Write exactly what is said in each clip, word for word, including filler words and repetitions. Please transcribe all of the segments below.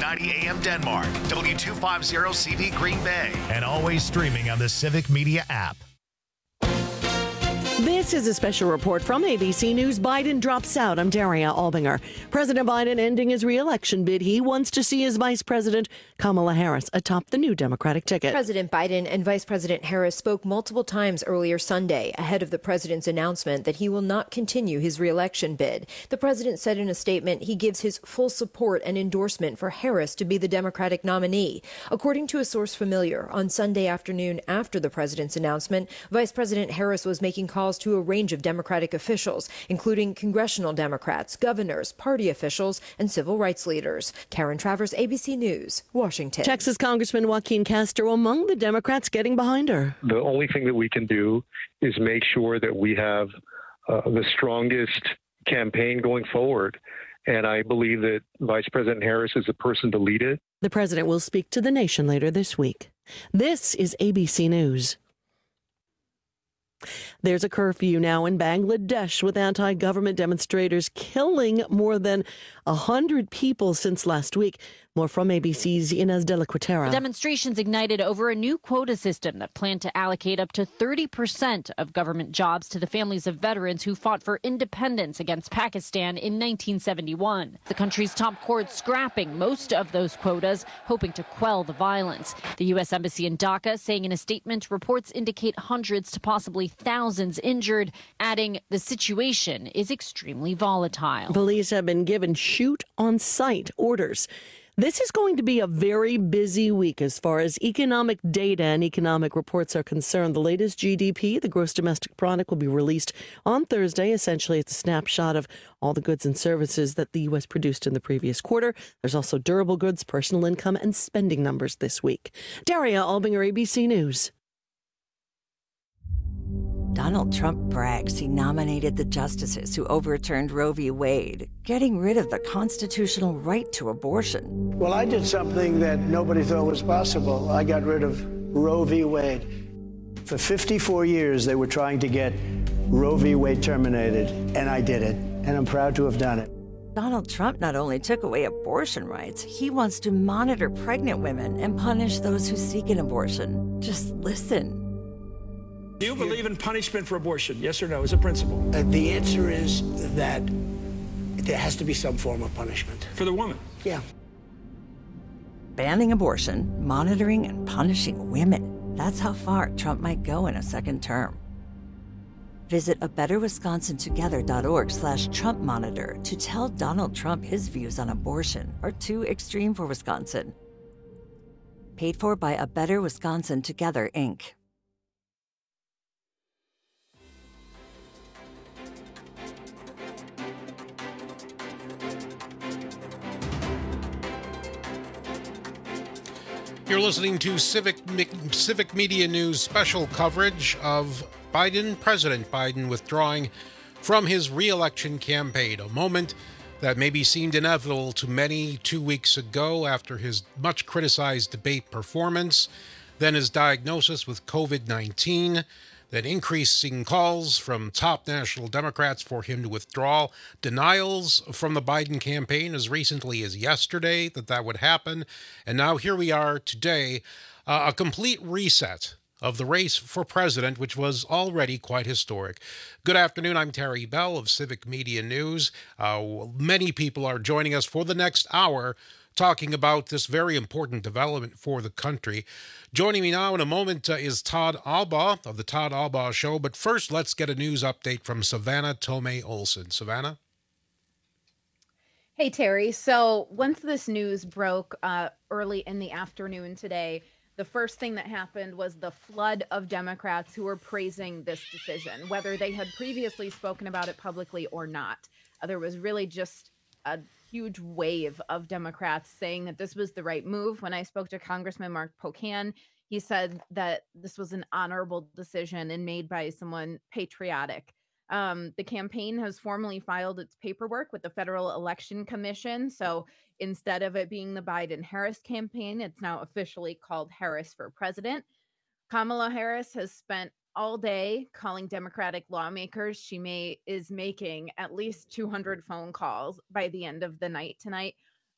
ninety A M Denmark, W two fifty C V Green Bay, and always streaming on the Civic Media app. This is a special report from A B C News. Biden drops out. I'm Daria Albinger. President Biden ending his re-election bid. He wants to see his vice president, Kamala Harris, atop the new Democratic ticket. President Biden and Vice President Harris spoke multiple times earlier Sunday ahead of the president's announcement that he will not continue his re-election bid. The president said in a statement he gives his full support and endorsement for Harris to be the Democratic nominee. According to a source familiar, on Sunday afternoon after the president's announcement, Vice President Harris was making calls to a range of Democratic officials, including congressional Democrats, governors, party officials, and civil rights leaders. Karen Travers, A B C News, Washington. Texas Congressman Joaquin Castro among the Democrats getting behind her. The only thing that we can do is make sure that we have uh, the strongest campaign going forward. And I believe that Vice President Harris is the person to lead it. The president will speak to the nation later this week. This is A B C News. There's a curfew now in Bangladesh, with anti-government demonstrators killing more than one hundred people since last week. More from A B C's Inez de la Quatera. The demonstrations ignited over a new quota system that planned to allocate up to thirty percent of government jobs to the families of veterans who fought for independence against Pakistan in nineteen seventy-one. The country's top court scrapping most of those quotas, hoping to quell the violence. The U S Embassy in Dhaka saying in a statement reports indicate hundreds to possibly thousands injured, adding the situation is extremely volatile. Police have been given shoot-on-sight orders. This is going to be a very busy week as far as economic data and economic reports are concerned. The latest G D P, the gross domestic product, will be released on Thursday. Essentially, it's a snapshot of all the goods and services that the U S produced in the previous quarter. There's also durable goods, personal income, and spending numbers this week. Daria Albinger, A B C News. Donald Trump brags he nominated the justices who overturned Roe v. Wade, getting rid of the constitutional right to abortion. Well, I did something that nobody thought was possible. I got rid of Roe v. Wade. For fifty-four years, they were trying to get Roe v. Wade terminated, and I did it, and I'm proud to have done it. Donald Trump not only took away abortion rights, he wants to monitor pregnant women and punish those who seek an abortion. Just listen. Do you believe in punishment for abortion? Yes or no, as a principle? Uh, the answer is that there has to be some form of punishment. For the woman? Yeah. Banning abortion, monitoring and punishing women. That's how far Trump might go in a second term. Visit a better wisconsin together dot org slash Trump monitor to tell Donald Trump his views on abortion are too extreme for Wisconsin. Paid for by A Better Wisconsin Together, Incorporated. You're listening to Civic Civic Media News special coverage of Biden, President Biden withdrawing from his re-election campaign, a moment that maybe seemed inevitable to many two weeks ago after his much criticized debate performance, then his diagnosis with covid nineteen, then increasing calls from top national Democrats for him to withdraw, denials from the Biden campaign as recently as yesterday that that would happen, and now here we are today, uh, a complete reset of the race for president, which was already quite historic. Good afternoon, I'm Terry Bell of Civic Media News. Uh, many people are joining us for the next hour talking about this very important development for the country. Joining me now in a moment uh, is Todd Alba of the Todd Alba Show. But first, let's get a news update from Savannah Tomei Olson. Savannah? Hey, Terry. So once this news broke uh, early in the afternoon today, the first thing that happened was the flood of Democrats who were praising this decision, whether they had previously spoken about it publicly or not. Uh, there was really just a huge wave of Democrats saying that this was the right move. When I spoke to Congressman Mark Pocan, he said that this was an honorable decision and made by someone patriotic. Um, the campaign has formally filed its paperwork with the Federal Election Commission. So instead of it being the Biden-Harris campaign, it's now officially called Harris for President. Kamala Harris has spent all day calling Democratic lawmakers. She may is making at least two hundred phone calls by the end of the night tonight,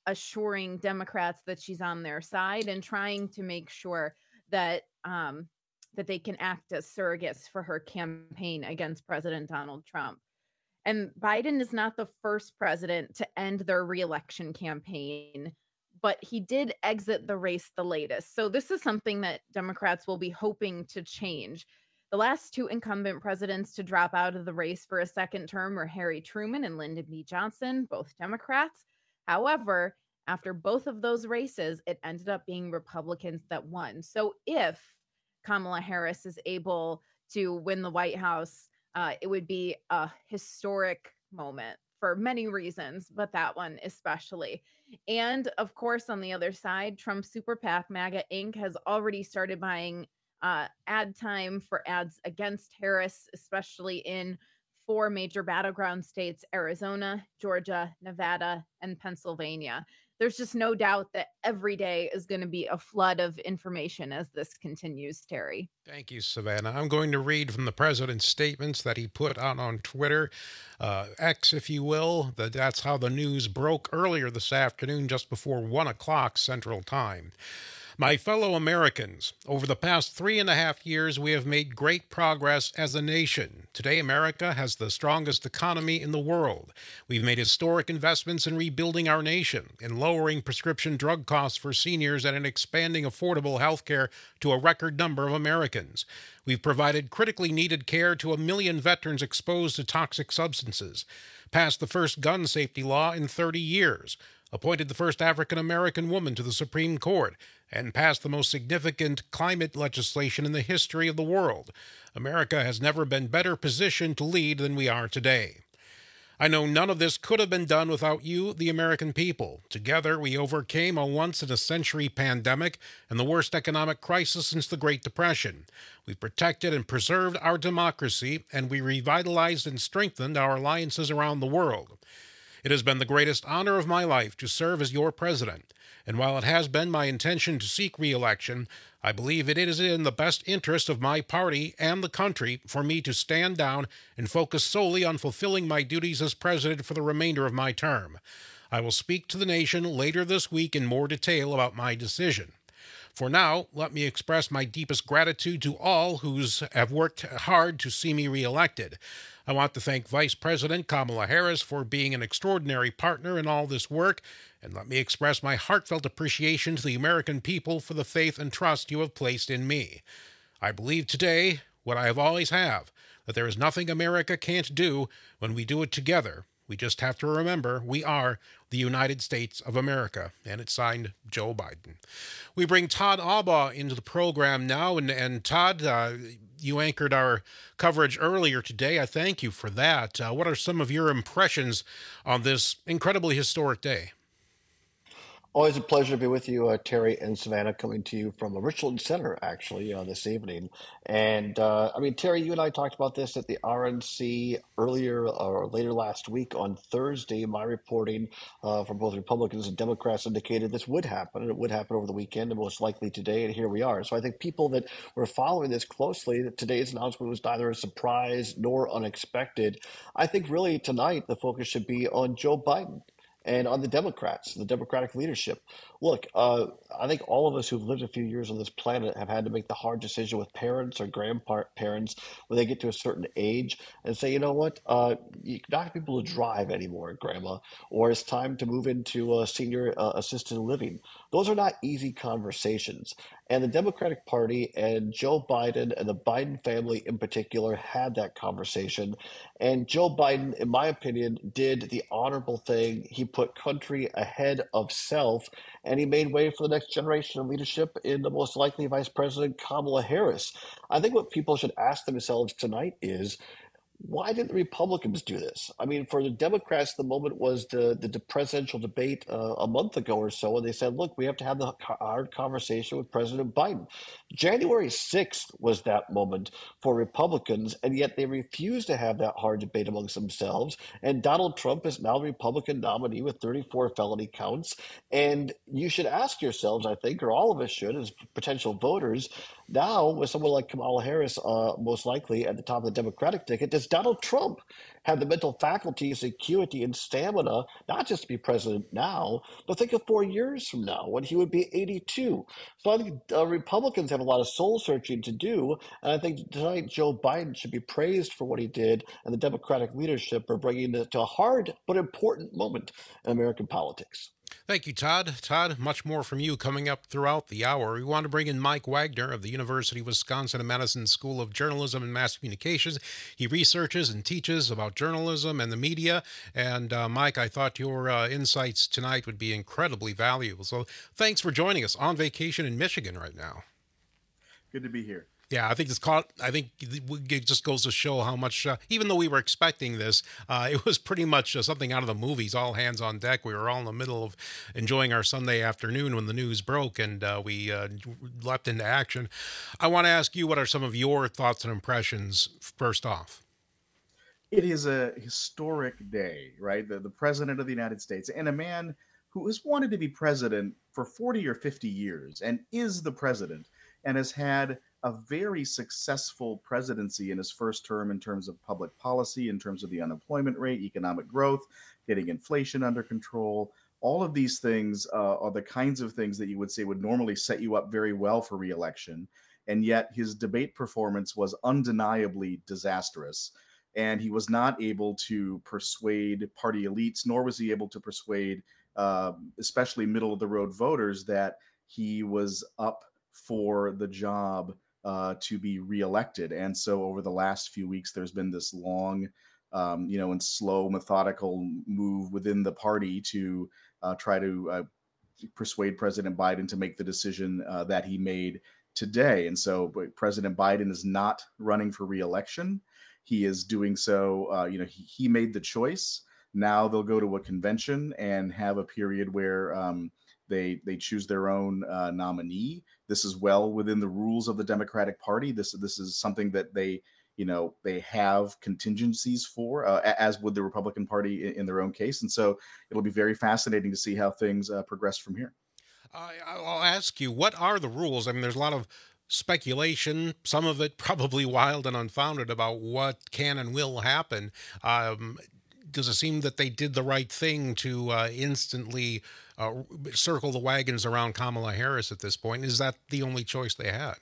assuring Democrats that she's on their side and trying to make sure that um, that they can act as surrogates for her campaign against President Donald Trump. And Biden is not the first president to end their reelection campaign, but he did exit the race the latest. So this is something that Democrats will be hoping to change. The last two incumbent presidents to drop out of the race for a second term were Harry Truman and Lyndon B. Johnson, both Democrats. However, after both of those races, it ended up being Republicans that won. So if Kamala Harris is able to win the White House, uh, it would be a historic moment for many reasons, but that one especially. And of course, on the other side, Trump Super PAC MAGA Incorporated has already started buying uh, ad time for ads against Harris, especially in four major battleground states: Arizona, Georgia, Nevada, and Pennsylvania. There's just no doubt that every day is going to be a flood of information as this continues, Terry. Thank you, Savannah. I'm going to read from the president's statements that he put out on Twitter, uh, X, if you will. That that's how the news broke earlier this afternoon, just before one o'clock Central Time. My fellow Americans, over the past three and a half years, we have made great progress as a nation. Today, America has the strongest economy in the world. We've made historic investments in rebuilding our nation, in lowering prescription drug costs for seniors, and in expanding affordable health care to a record number of Americans. We've provided critically needed care to a million veterans exposed to toxic substances, passed the first gun safety law in thirty years, appointed the first African-American woman to the Supreme Court, and passed the most significant climate legislation in the history of the world. America has never been better positioned to lead than we are today. I know none of this could have been done without you, the American people. Together, we overcame a once-in-a-century pandemic and the worst economic crisis since the Great Depression. We protected and preserved our democracy, and we revitalized and strengthened our alliances around the world. It has been the greatest honor of my life to serve as your president, and while it has been my intention to seek re-election, I believe it is in the best interest of my party and the country for me to stand down and focus solely on fulfilling my duties as president for the remainder of my term. I will speak to the nation later this week in more detail about my decision. For now, let me express my deepest gratitude to all who have worked hard to see me reelected. I want to thank Vice President Kamala Harris for being an extraordinary partner in all this work, and let me express my heartfelt appreciation to the American people for the faith and trust you have placed in me. I believe today, what I have always have, that there is nothing America can't do when we do it together. We just have to remember we are the United States of America, and it's signed Joe Biden. We bring Todd Albaugh into the program now, and, and Todd, uh, you anchored our coverage earlier today. I thank you for that. Uh, what are some of your impressions on this incredibly historic day? Always a pleasure to be with you, uh, Terry and Savannah, coming to you from the Richland Center, actually, uh, this evening. And, uh, I mean, Terry, you and I talked about this at the R N C earlier or later last week on Thursday. My reporting uh, from both Republicans and Democrats indicated this would happen, and it would happen over the weekend, and most likely today, and here we are. So I think people that were following this closely, that today's announcement was neither a surprise nor unexpected. I think really tonight the focus should be on Joe Biden and on the Democrats, the Democratic leadership. Look, uh, I think all of us who've lived a few years on this planet have had to make the hard decision with parents or grandparents when they get to a certain age and say, you know what, uh, you're not going to be able to drive anymore, Grandma, or it's time to move into uh, senior uh, assisted living. Those are not easy conversations. And the Democratic Party and Joe Biden and the Biden family in particular had that conversation. And Joe Biden, in my opinion, did the honorable thing. He put country ahead of self, and he made way for the next generation of leadership in the most likely Vice President Kamala Harris. I think what people should ask themselves tonight is, why didn't the Republicans do this? I mean, for the Democrats, the moment was the, the presidential debate uh, a month ago or so, and they said, look, we have to have the hard conversation with President Biden. January sixth was that moment for Republicans, and yet they refused to have that hard debate amongst themselves. And Donald Trump is now the Republican nominee with thirty-four felony counts. And you should ask yourselves, I think, or all of us should, as potential voters, now with someone like Kamala Harris, uh, most likely at the top of the Democratic ticket, does Donald Trump had the mental faculties, acuity, and stamina not just to be president now, but think of four years from now when he would be eighty-two. So I think uh, Republicans have a lot of soul searching to do, and I think tonight Joe Biden should be praised for what he did, and the Democratic leadership for bringing it to a hard but important moment in American politics. Thank you, Todd. Todd, much more from you coming up throughout the hour. We want to bring in Mike Wagner of the University of Wisconsin-Madison School of Journalism and Mass Communications. He researches and teaches about journalism and the media. And uh, Mike, I thought your uh, insights tonight would be incredibly valuable. So thanks for joining us on vacation in Michigan right now. Good to be here. Yeah, I think it's caught. I think it just goes to show how much, uh, even though we were expecting this, uh, it was pretty much uh, something out of the movies. All hands on deck. We were all in the middle of enjoying our Sunday afternoon when the news broke, and uh, we uh, leapt into action. I want to ask you, what are some of your thoughts and impressions? First off, it is a historic day, right? The the president of the United States, and a man who has wanted to be president for forty or fifty years, and is the president, and has had a very successful presidency in his first term in terms of public policy, in terms of the unemployment rate, economic growth, getting inflation under control. All of these things uh, are the kinds of things that you would say would normally set you up very well for re-election. And yet his debate performance was undeniably disastrous. And he was not able to persuade party elites, nor was he able to persuade uh, especially middle of the road voters that he was up for the job Uh, to be reelected. And so over the last few weeks, there's been this long, um, you know, and slow, methodical move within the party to uh, try to uh, persuade President Biden to make the decision uh, that he made today. And so President Biden is not running for reelection. He is doing so, uh, you know, he, he made the choice. Now they'll go to a convention and have a period where um, They they choose their own uh, nominee. This is well within the rules of the Democratic Party. This this is something that they you know they have contingencies for, uh, as would the Republican Party in, in their own case. And so it'll be very fascinating to see how things uh, progress from here. I, I'll ask you, what are the rules? I mean, there's a lot of speculation, some of it probably wild and unfounded, about what can and will happen. Um, does it seem that they did the right thing to uh, instantly uh, circle the wagons around Kamala Harris at this point? Is that the only choice they had?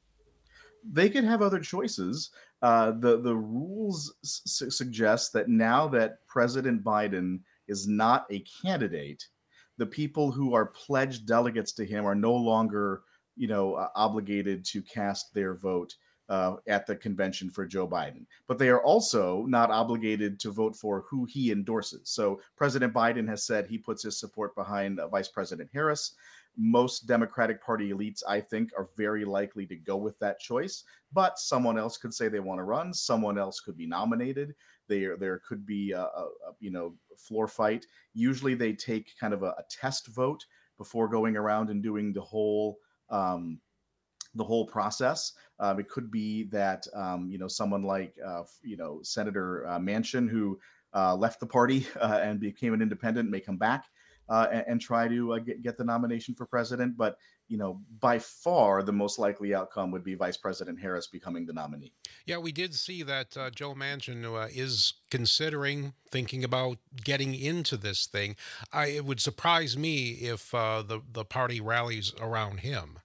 They could have other choices. Uh, the the rules su- suggest that now that President Biden is not a candidate, the people who are pledged delegates to him are no longer, you know, uh, obligated to cast their vote Uh, at the convention for Joe Biden. But they are also not obligated to vote for who he endorses. So President Biden has said he puts his support behind uh, Vice President Harris. Most Democratic Party elites, I think, are very likely to go with that choice. But someone else could say they want to run. Someone else could be nominated. There, there could be a, a, a you know floor fight. Usually, they take kind of a, a test vote before going around and doing the whole. Um, the whole process. Um, it could be that, um, you know, someone like, uh, you know, Senator uh, Manchin, who uh, left the party uh, and became an independent, may come back uh, and, and try to uh, get, get the nomination for president. But, you know, by far the most likely outcome would be Vice President Harris becoming the nominee. Yeah, we did see that uh, Joe Manchin uh, is considering, thinking about getting into this thing. I, it would surprise me if uh, the, the party rallies around him.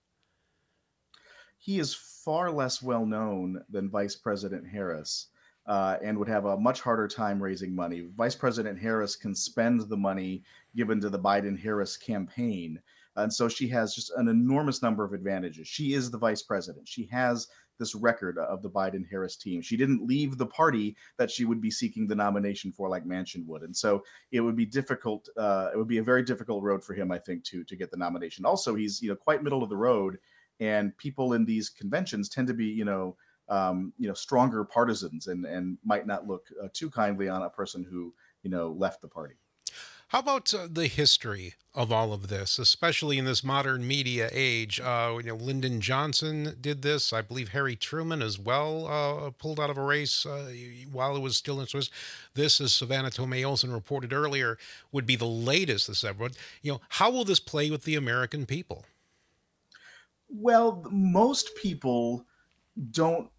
He is far less well known than Vice President Harris uh, and would have a much harder time raising money. Vice President Harris can spend the money given to the Biden-Harris campaign. And so she has just an enormous number of advantages. She is the vice president. She has this record of the Biden-Harris team. She didn't leave the party that she would be seeking the nomination for, like Manchin would. And so it would be difficult. Uh, it would be a very difficult road for him, I think, to, to get the nomination. Also, he's you know quite middle of the road. And people in these conventions tend to be, you know, um, you know, stronger partisans and and might not look uh, too kindly on a person who, you know, left the party. How about uh, the history of all of this, especially in this modern media age? Uh, you know, Lyndon Johnson did this. I believe Harry Truman as well uh, pulled out of a race uh, while it was still in Swiss. This, as Savannah Tomei Olson reported earlier, would be the latest this ever. But, you know, how will this play with the American people? Well, most people don't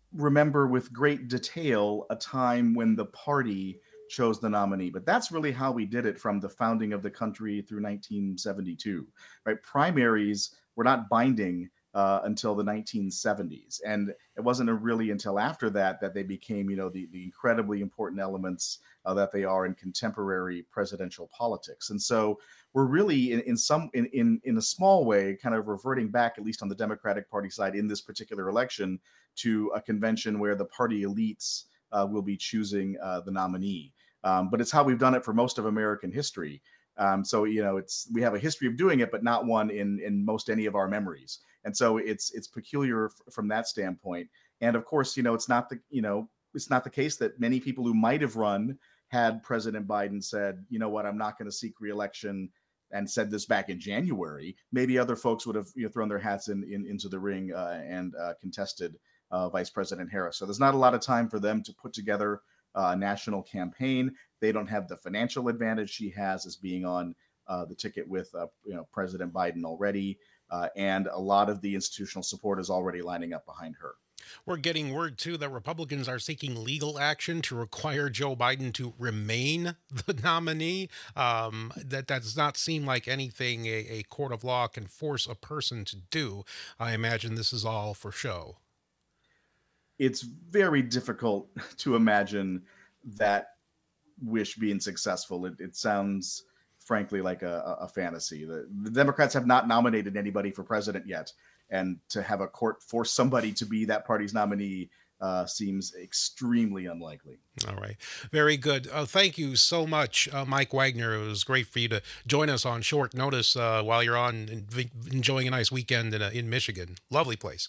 remember with great detail a time when the party chose the nominee. But that's really how we did it from the founding of the country through nineteen seventy-two, right? Primaries were not binding uh, until the nineteen seventies. And it wasn't really until after that that they became, you know, the, the incredibly important elements uh, that they are in contemporary presidential politics. And so we're really in, in some in, in in a small way kind of reverting back, at least on the Democratic Party side in this particular election, to a convention where the party elites uh, will be choosing uh, the nominee. Um, but it's how we've done it for most of American history. Um, so, you know, it's we have a history of doing it, but not one in in most any of our memories. And so it's it's peculiar f- from that standpoint. And of course, you know, it's not the you know it's not the case that many people who might have run had President Biden said, you know what, I'm not going to seek reelection, and said this back in January. Maybe other folks would have you know, thrown their hats in, in into the ring uh, and uh, contested uh, Vice President Harris. So there's not a lot of time for them to put together a national campaign. They don't have the financial advantage she has as being on uh, the ticket with uh, you know President Biden already, uh, and a lot of the institutional support is already lining up behind her. We're getting word, too, that Republicans are seeking legal action to require Joe Biden to remain the nominee. Um, that, that does not seem like anything a, a court of law can force a person to do. I imagine this is all for show. It's very difficult to imagine that wish being successful. It, it sounds, frankly, like a, a fantasy. The, the Democrats have not nominated anybody for president yet. And to have a court force somebody to be that party's nominee uh, seems extremely unlikely. All right. Very good. Uh, thank you so much, uh, Mike Wagner. It was great for you to join us on short notice uh, while you're on and enjoying a nice weekend in, uh, in Michigan. Lovely place.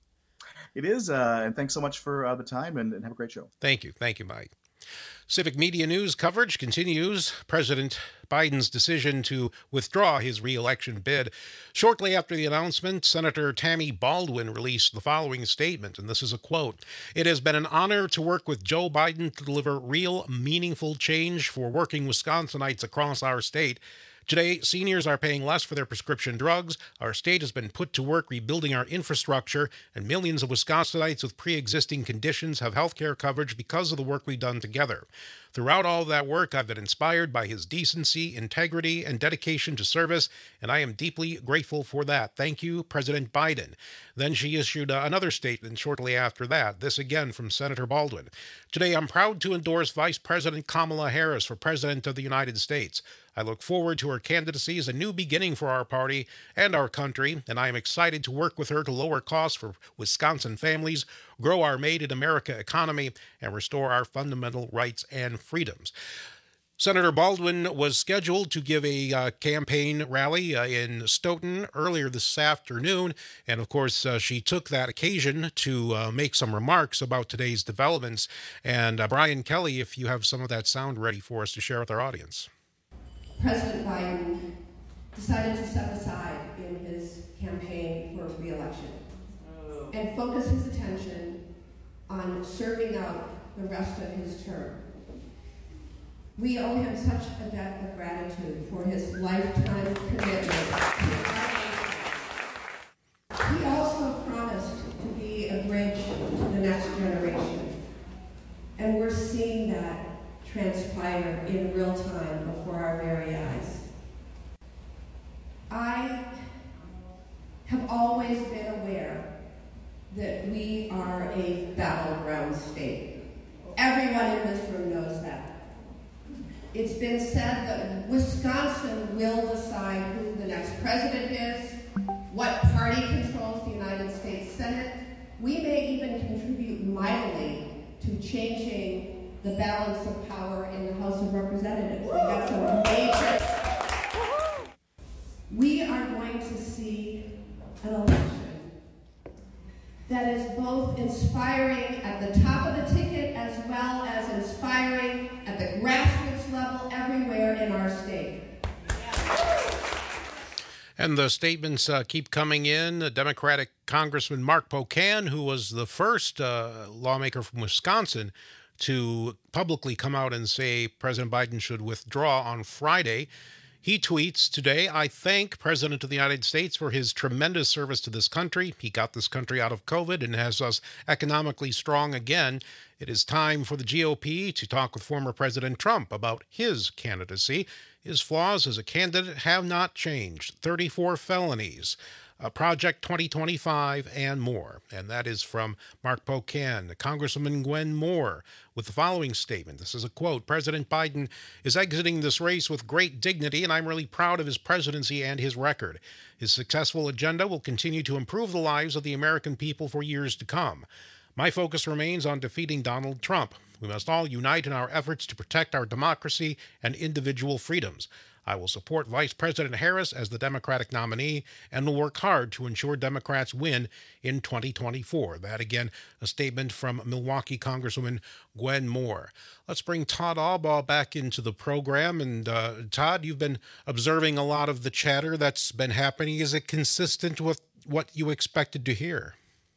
It is. Uh, and thanks so much for uh, the time, and, and have a great show. Thank you. Thank you, Mike. Civic Media News coverage continues. President Biden's decision to withdraw his re-election bid. Shortly after the announcement, Senator Tammy Baldwin released the following statement, and this is a quote. "It has been an honor to work with Joe Biden to deliver real, meaningful change for working Wisconsinites across our state. Today, seniors are paying less for their prescription drugs. Our state has been put to work rebuilding our infrastructure, and millions of Wisconsinites with pre-existing conditions have health care coverage because of the work we've done together. Throughout all of that work, I've been inspired by his decency, integrity, and dedication to service, and I am deeply grateful for that. Thank you, President Biden." Then she issued uh, another statement shortly after that, this again from Senator Baldwin. "Today, I'm proud to endorse Vice President Kamala Harris for President of the United States. I look forward to her candidacy as a new beginning for our party and our country, and I am excited to work with her to lower costs for Wisconsin families, grow our Made in America economy, and restore our fundamental rights and freedoms." Senator Baldwin was scheduled to give a uh, campaign rally uh, in Stoughton earlier this afternoon, and of course uh, she took that occasion to uh, make some remarks about today's developments. And uh, Brian Kelly, if you have some of that sound ready for us to share with our audience. President Biden decided to step aside in his campaign for re-election and focus his attention on serving out the rest of his term. We owe him such a debt of gratitude for his lifetime commitment. He also promised to be a bridge to the next generation, and we're seeing that transpire in real time before our very eyes. I have always been aware that we are a battleground state. Everyone in this room knows that. It's been said that Wisconsin will decide who the next president is, what party controls the United States Senate. We may even contribute mightily to changing the balance of power in the House of Representatives. We got some major. We are going to see an election that is both inspiring at the top of the ticket as well as inspiring at the grassroots level everywhere in our state. And the statements uh, keep coming in. Uh, Democratic Congressman Mark Pocan, who was the first uh, lawmaker from Wisconsin to publicly come out and say President Biden should withdraw on Friday. He tweets today, I thank President of the United States for his tremendous service to this country. He got this country out of COVID and has us economically strong again. It is time for the G O P to talk with former President Trump about his candidacy. His flaws as a candidate have not changed. thirty-four felonies, uh, Project twenty twenty-five, and more. And that is from Mark Pocan. Congresswoman Gwen Moore with the following statement. This is a quote. President Biden is exiting this race with great dignity, and I'm really proud of his presidency and his record. His successful agenda will continue to improve the lives of the American people for years to come. My focus remains on defeating Donald Trump. We must all unite in our efforts to protect our democracy and individual freedoms. I will support Vice President Harris as the Democratic nominee and will work hard to ensure Democrats win in twenty twenty-four. That, again, a statement from Milwaukee Congresswoman Gwen Moore. Let's bring Todd Albaugh back into the program. And uh, Todd, you've been observing a lot of the chatter that's been happening. Is it consistent with what you expected to hear?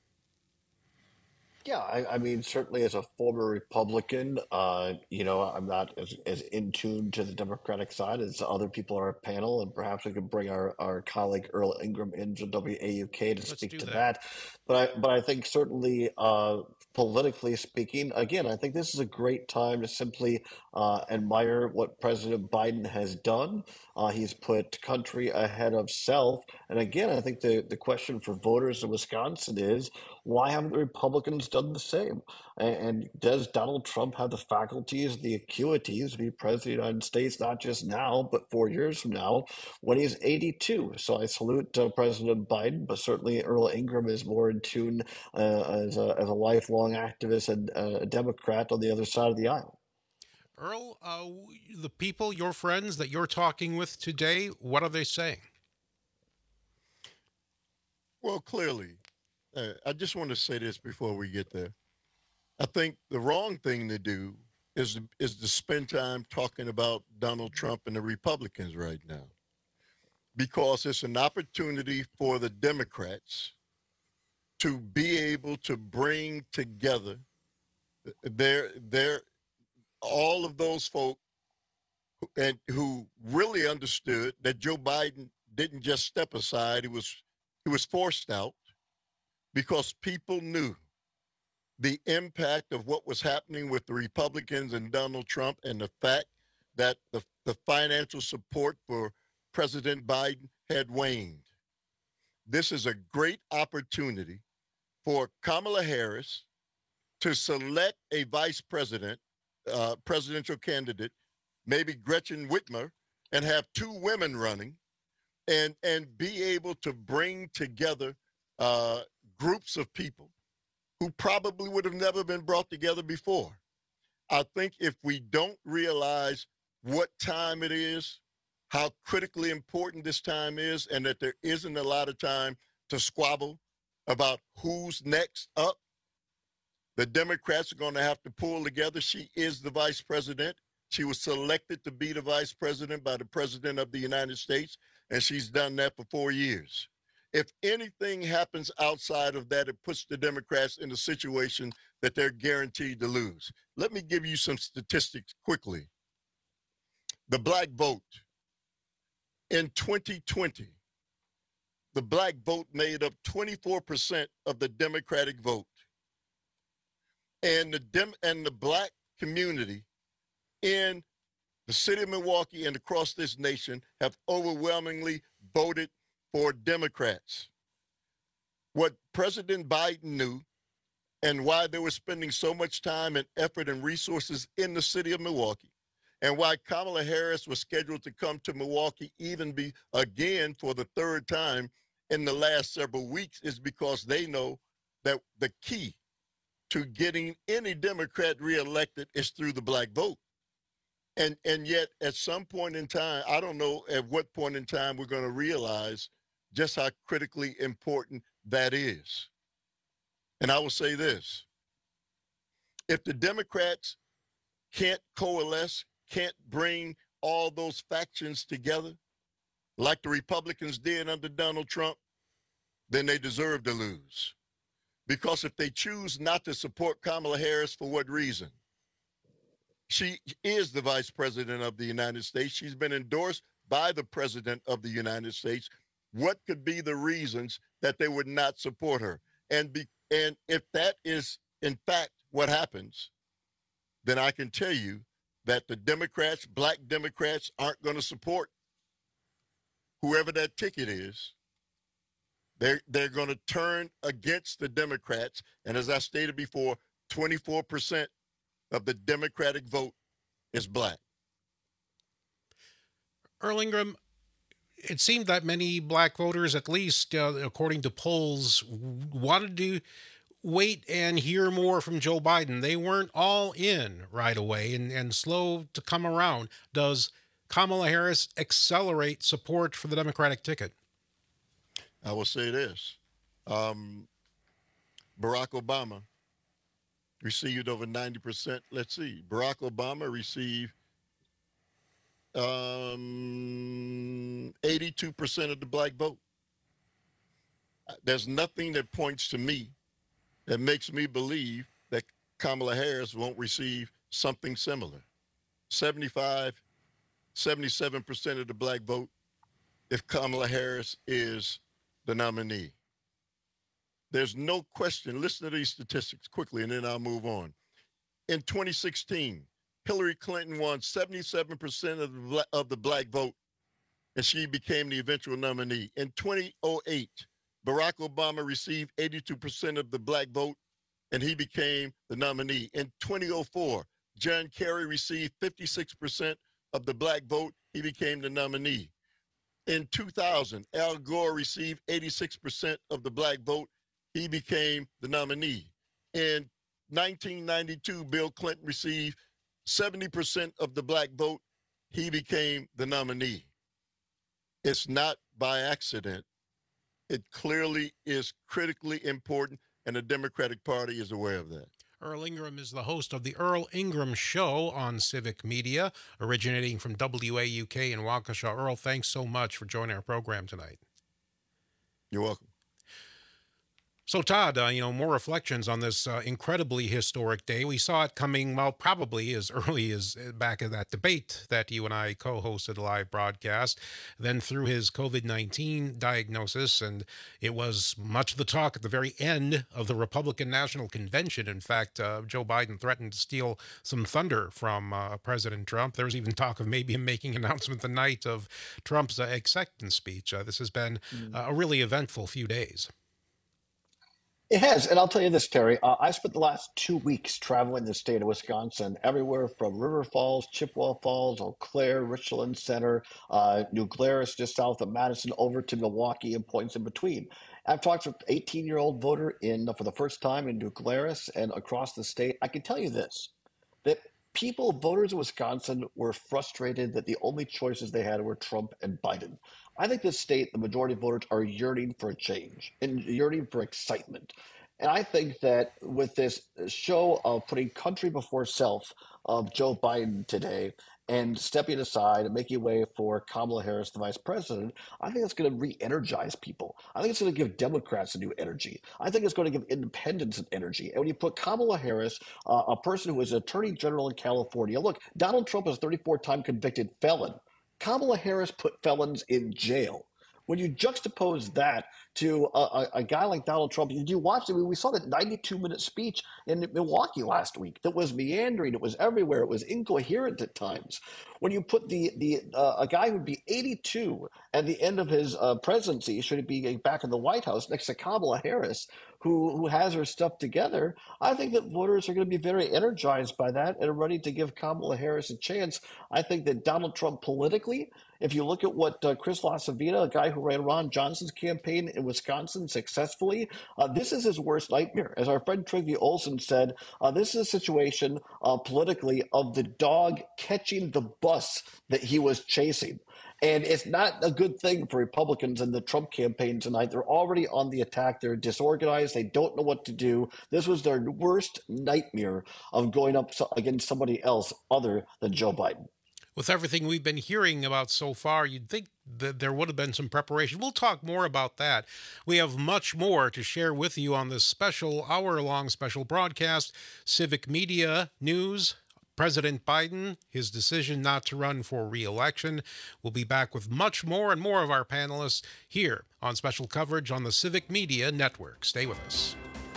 Yeah, I, I mean, certainly as a former Republican, uh, you know, I'm not as, as in tune to the Democratic side as other people on our panel, and perhaps we could bring our, our colleague Earl Ingram into W A U K to Let's speak to that. that. But I, but I think certainly uh, politically speaking, again, I think this is a great time to simply uh, admire what President Biden has done. Uh, he's put country ahead of self. And again, I think the, the question for voters in Wisconsin is, why haven't the Republicans done the same? And, and does Donald Trump have the faculties, the acuities to be president of the United States, not just now, but four years from now when he's eighty-two? So I salute uh, President Biden, but certainly Earl Ingram is more in tune uh, as, a, as a lifelong activist and uh, a Democrat on the other side of the aisle. Earl, uh, the people, your friends that you're talking with today, what are they saying? Well, clearly, uh, I just want to say this before we get there. I think the wrong thing to do is, is to spend time talking about Donald Trump and the Republicans right now, because it's an opportunity for the Democrats to be able to bring together their, their, all of those folk who, and who really understood that Joe Biden didn't just step aside. He was, he was forced out because people knew the impact of what was happening with the Republicans and Donald Trump, and the fact that the, the financial support for President Biden had waned. This is a great opportunity for Kamala Harris to select a vice president, uh, presidential candidate, maybe Gretchen Whitmer, and have two women running, and, and be able to bring together uh, groups of people who probably would have never been brought together before. I think if we don't realize what time it is, how critically important this time is, and that there isn't a lot of time to squabble about who's next up, the Democrats are going to have to pull together. She is the vice president. She was selected to be the vice president by the president of the United States, and she's done that for four years. If anything happens outside of that, it puts the Democrats in a situation that they're guaranteed to lose. Let me give you some statistics quickly. The black vote. In twenty twenty, the black vote made up twenty-four percent of the Democratic vote. And the Dem- and the black community in the city of Milwaukee and across this nation have overwhelmingly voted for Democrats. What President Biden knew, and why they were spending so much time and effort and resources in the city of Milwaukee, and why Kamala Harris was scheduled to come to Milwaukee even be again for the third time in the last several weeks, is because they know that the key to getting any Democrat reelected is through the black vote. And and yet at some point in time, I don't know at what point in time we're going to realize just how critically important that is. And I will say this: if the Democrats can't coalesce, can't bring all those factions together like the Republicans did under Donald Trump, then they deserve to lose. Because if they choose not to support Kamala Harris, for what reason? She is the vice president of the United States. She's been endorsed by the President of the United States, what could be the reasons that they would not support her? And be, and if that is, in fact, what happens, then I can tell you that the Democrats, black Democrats, aren't going to support whoever that ticket is. They're, they're going to turn against the Democrats. And as I stated before, twenty-four percent of the Democratic vote is black. Earl Ingram, it seemed that many black voters, at least uh, according to polls, wanted to wait and hear more from Joe Biden. They weren't all in right away and, and slow to come around. Does Kamala Harris accelerate support for the Democratic ticket? I will say this. Um, Barack Obama received over ninety percent. Let's see. Barack Obama received um, eighty-two percent of the black vote. There's nothing that points to me that makes me believe that Kamala Harris won't receive something similar. seventy-five, seventy-seven percent of the black vote if Kamala Harris is the nominee. There's no question. Listen to these statistics quickly, and then I'll move on. In twenty sixteen, Hillary Clinton won seventy-seven percent of the, black, of the black vote, and she became the eventual nominee. In two thousand eight, Barack Obama received eighty-two percent of the black vote, and he became the nominee. In two thousand four, John Kerry received fifty-six percent of the black vote. He became the nominee. In two thousand, Al Gore received eighty-six percent of the black vote. He became the nominee. In nineteen ninety-two, Bill Clinton received seventy percent of the black vote. He became the nominee. It's not by accident. It clearly is critically important, and the Democratic Party is aware of that. Earl Ingram is the host of the Earl Ingram Show on Civic Media, originating from W A U K in Waukesha. Earl, thanks so much for joining our program tonight. You're welcome. So, Todd, uh, you know, more reflections on this uh, incredibly historic day. We saw it coming, well, probably as early as back at that debate that you and I co-hosted a live broadcast, then through his COVID nineteen diagnosis, and it was much of the talk at the very end of the Republican National Convention. In fact, uh, Joe Biden threatened to steal some thunder from uh, President Trump. There was even talk of maybe him making an announcement the night of Trump's uh, acceptance speech. Uh, this has been mm. uh, a really eventful few days. It has, and I'll tell you this, Terry. Uh, I spent the last two weeks traveling the state of Wisconsin, everywhere from River Falls, Chippewa Falls, Eau Claire, Richland Center, uh, New Glarus, just south of Madison, over to Milwaukee and points in between. I've talked to an eighteen-year-old voter in for the first time in New Glarus and across the state. I can tell you this, that people, voters in Wisconsin, were frustrated that the only choices they had were Trump and Biden. I think this state, the majority of voters are yearning for a change and yearning for excitement. And I think that with this show of putting country before self of Joe Biden today and stepping aside and making way for Kamala Harris, the vice president, I think it's going to re-energize people. I think it's going to give Democrats a new energy. I think it's going to give independents an energy. And when you put Kamala Harris, uh, a person who is an attorney general in California, look, Donald Trump is a thirty-four time convicted felon. Kamala Harris put felons in jail. When you juxtapose that to a, a, a guy like Donald Trump, did you watch it? We saw that ninety-two minute speech in Milwaukee last week that was meandering. It was everywhere. It was incoherent at times. When you put the the uh, a guy who'd be eighty-two at the end of his uh, presidency, should he be back in the White House next to Kamala Harris, who who has her stuff together, I think that voters are going to be very energized by that and are ready to give Kamala Harris a chance. I think that Donald Trump politically, if you look at what uh, Chris LaCivita, a guy who ran Ron Johnson's campaign in Wisconsin successfully, uh, this is his worst nightmare. As our friend Trygve Olsen said, uh, this is a situation uh, politically of the dog catching the bus that he was chasing. And it's not a good thing for Republicans in the Trump campaign tonight. They're already on the attack. They're disorganized. They don't know what to do. This was their worst nightmare of going up against somebody else other than Joe Biden. With everything we've been hearing about so far, you'd think that there would have been some preparation. We'll talk more about that. We have much more to share with you on this special hour-long special broadcast, Civic Media News, President Biden, his decision not to run for re-election. We'll be back with much more and more of our panelists here on special coverage on the Civic Media Network. Stay with us.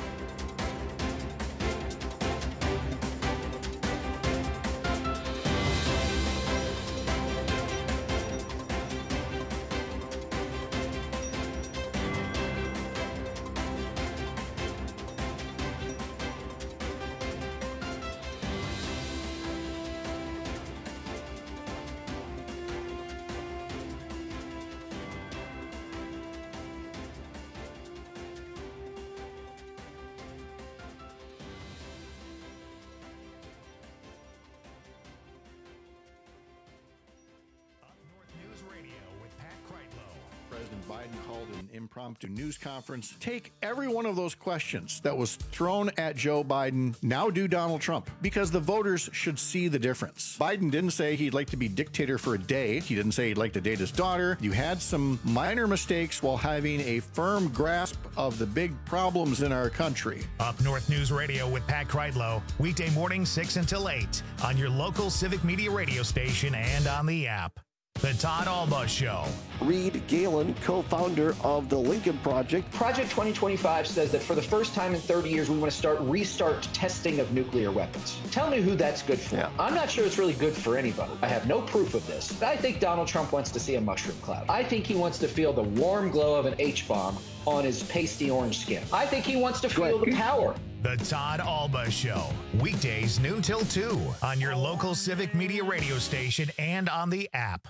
President Biden called an impromptu news conference. Take every one of those questions that was thrown at Joe Biden, now do Donald Trump, because the voters should see the difference. Biden didn't say he'd like to be dictator for a day. He didn't say he'd like to date his daughter. You had some minor mistakes while having a firm grasp of the big problems in our country. Up North News Radio with Pat Kreitlow, weekday morning six until eight on your local Civic Media radio station and on the app. The Todd Alba Show. Reed Galen, co-founder of the Lincoln Project. Project twenty twenty-five says that for the first time in thirty years, we want to start restart testing of nuclear weapons. Tell me who that's good for. Yeah. I'm not sure it's really good for anybody. I have no proof of this. But I think Donald Trump wants to see a mushroom cloud. I think he wants to feel the warm glow of an H-bomb on his pasty orange skin. I think he wants to feel the power. The Todd Alba Show. Weekdays noon till two on your local Civic Media radio station and on the app.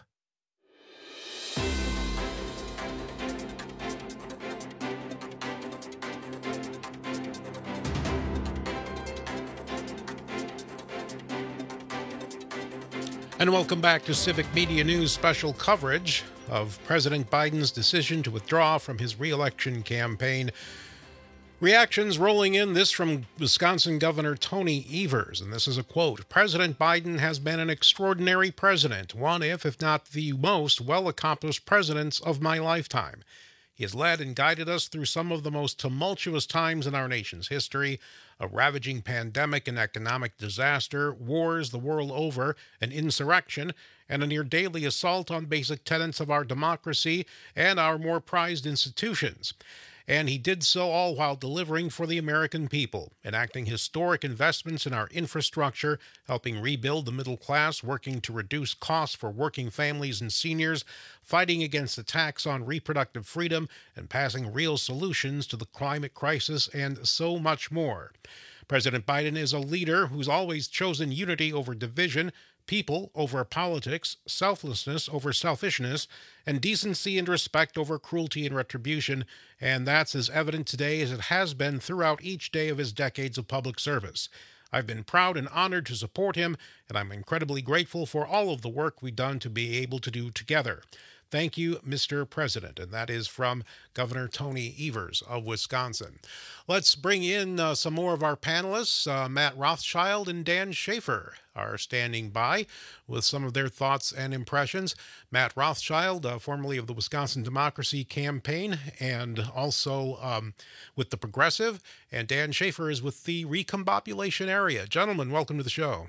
And welcome back to Civic Media News special coverage of President Biden's decision to withdraw from his re-election campaign. Reactions rolling in, this from Wisconsin Governor Tony Evers, and this is a quote. President Biden has been an extraordinary president, one if, if not the most well-accomplished presidents of my lifetime. He has led and guided us through some of the most tumultuous times in our nation's history, a ravaging pandemic and economic disaster, wars the world over, an insurrection, and a near-daily assault on basic tenets of our democracy and our more prized institutions. And he did so all while delivering for the American people, enacting historic investments in our infrastructure, helping rebuild the middle class, working to reduce costs for working families and seniors, fighting against attacks on reproductive freedom, and passing real solutions to the climate crisis, and so much more. President Biden is a leader who's always chosen unity over division, people over politics, selflessness over selfishness, and decency and respect over cruelty and retribution, and that's as evident today as it has been throughout each day of his decades of public service. I've been proud and honored to support him, and I'm incredibly grateful for all of the work we've done to be able to do together. Thank you, Mister President. And that is from Governor Tony Evers of Wisconsin. Let's bring in uh, some more of our panelists. Uh, Matt Rothschild and Dan Schaefer are standing by with some of their thoughts and impressions. Matt Rothschild, uh, formerly of the Wisconsin Democracy Campaign, and also um, with the Progressive, and Dan Schaefer is with the Recombobulation Area. Gentlemen, welcome to the show.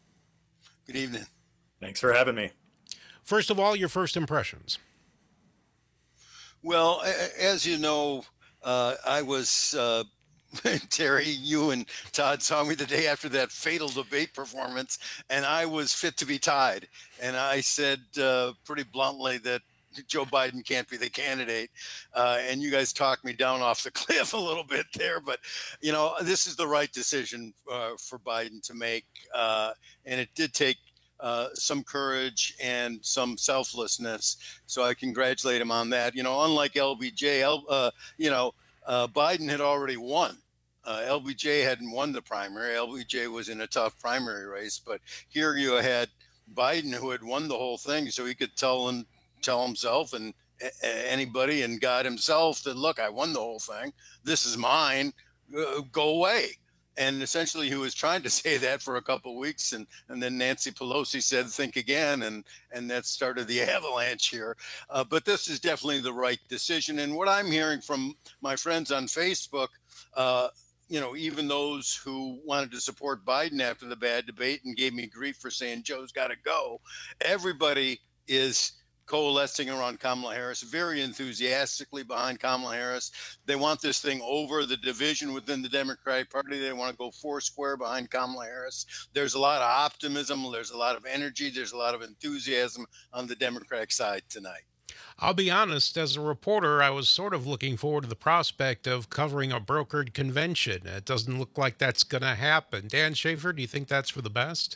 Good evening. Thanks for having me. First of all, your first impressions. Well, as you know, uh, I was, uh, Terry, you and Todd saw me the day after that fatal debate performance, and I was fit to be tied. And I said uh, pretty bluntly that Joe Biden can't be the candidate. Uh, and you guys talked me down off the cliff a little bit there. But, you know, this is the right decision uh, for Biden to make. Uh, and it did take Uh, some courage and some selflessness. So I congratulate him on that. You know, unlike L B J, L, uh, you know, uh, Biden had already won. Uh, L B J hadn't won the primary. L B J was in a tough primary race. But here you had Biden, who had won the whole thing, so he could tell and tell himself and a- anybody and God himself that, look, I won the whole thing. This is mine. Uh, go away. And essentially, he was trying to say that for a couple of weeks, and, and then Nancy Pelosi said, "Think again," and and that started the avalanche here. Uh, but this is definitely the right decision. And what I'm hearing from my friends on Facebook, uh, you know, even those who wanted to support Biden after the bad debate and gave me grief for saying Joe's got to go, everybody is coalescing around Kamala Harris, very enthusiastically behind Kamala Harris. They want this thing over, the division within the Democratic Party. They want to go four square behind Kamala Harris. There's a lot of optimism. There's a lot of energy. There's a lot of enthusiasm on the Democratic side tonight. I'll be honest, as a reporter, I was sort of looking forward to the prospect of covering a brokered convention. It doesn't look like that's going to happen. Dan Schaefer, do you think that's for the best?